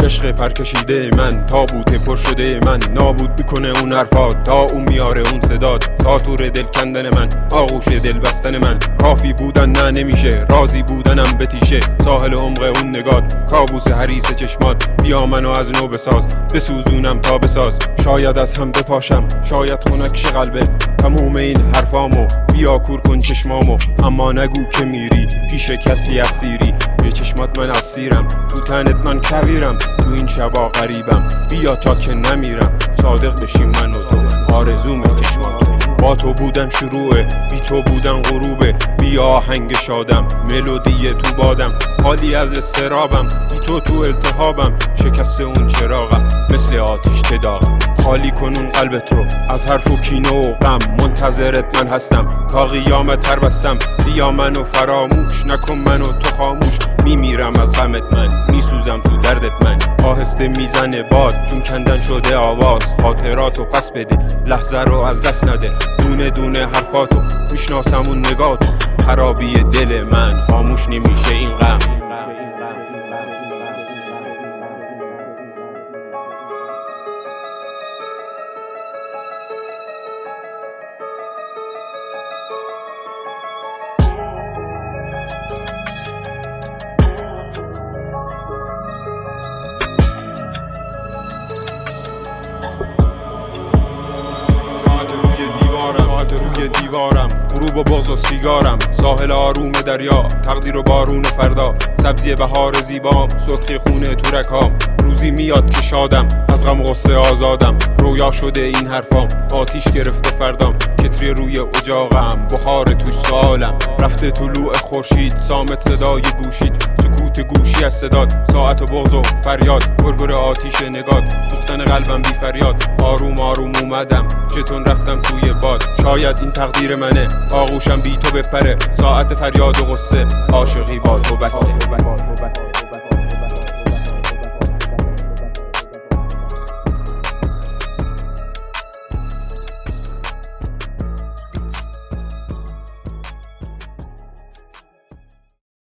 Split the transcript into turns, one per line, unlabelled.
عشق پرکشیده من، تابوت پر شده من، نابود میکنه اون حرفات تا اون میاره اون صدات. ساتور دل کندن من، آغوش دل بستن من، کافی بودن نه نمیشه، راضی بودنم به تیشه. ساحل عمق اون نگات، کابوس حریص چشمات، بیا منو از نو بساز، بسوزونم تا بساز. شاید از هم بپاشم، شاید خنک شه قلبت، تموم این حرفامو بیا کور کن چشمامو. اما نگو که میری پیش کسی اسیری، به چشمات من اسیرم، تو تنت من کبیرم، تو این شبا غریبم، بیا تا که نمیرم. صادق بشیم من و تو، آرزوم چشماتو. با تو بودن شروعه، بی تو بودن غروبه، بیا آهنگ شادم، ملودی تو بادم، خالی از استرابم، بی تو تو التهابم، شکست اون چراغم مثل آتیش تداغم. خالی کن اون قلبت رو از حرف و کینه و غم، منتظرت من هستم تا قیامت تر بستم. بیا منو فراموش نکن، منو تو خاموش، میمیرم از غمت من، میسوزم تو دردت من. آهسته میزنه باد، جون کندن شده آواز، خاطراتو پس بده، لحظه رو از دست نده، دونه دونه حرفاتو میشناسم اون نگاتو. خرابی دل من، خاموش نمیشه این غم. روی دیوارم، غروب و بغض و سیگارم، ساحل آروم دریا، تقدیر و بارون فردا، سبزی بهار زیبام، سرخی خونه تورکام. روزی میاد که شادم، از غم غصه آزادم، رویا شده این حرفام، آتیش گرفته فردام، کتری روی اجاقم، بخار توش سالم. رفته طلوع خورشید، صامت صدای گوشید، سکوت گوشی از صدات، ساعت و بغض و فریاد، گرگر آتیش نگات، سوختن قلبم بی فریاد. آروم آروم اومدم، چتون رفتم توی باد، شاید این تقدیر منه، آغوشم بی تو بپره، ساعت فریاد و غصه، عاشقی با تو بسه.